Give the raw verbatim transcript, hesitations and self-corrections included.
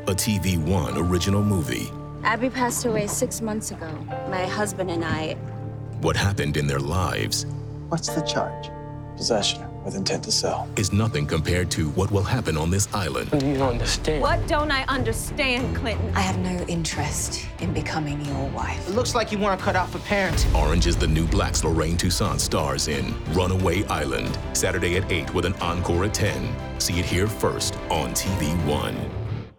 a T V One original movie. Abby passed away six months ago. My husband and I... What happened in their lives... What's the charge? Possession with intent to sell. ...is nothing compared to what will happen on this island. What do you don't understand? What don't I understand, Clinton? I have no interest in becoming your wife. It looks like you weren't cut out for parenting. Orange is the New Black's Lorraine Toussaint stars in Runaway Island. Saturday at eight with an encore at ten. See it here first on T V One.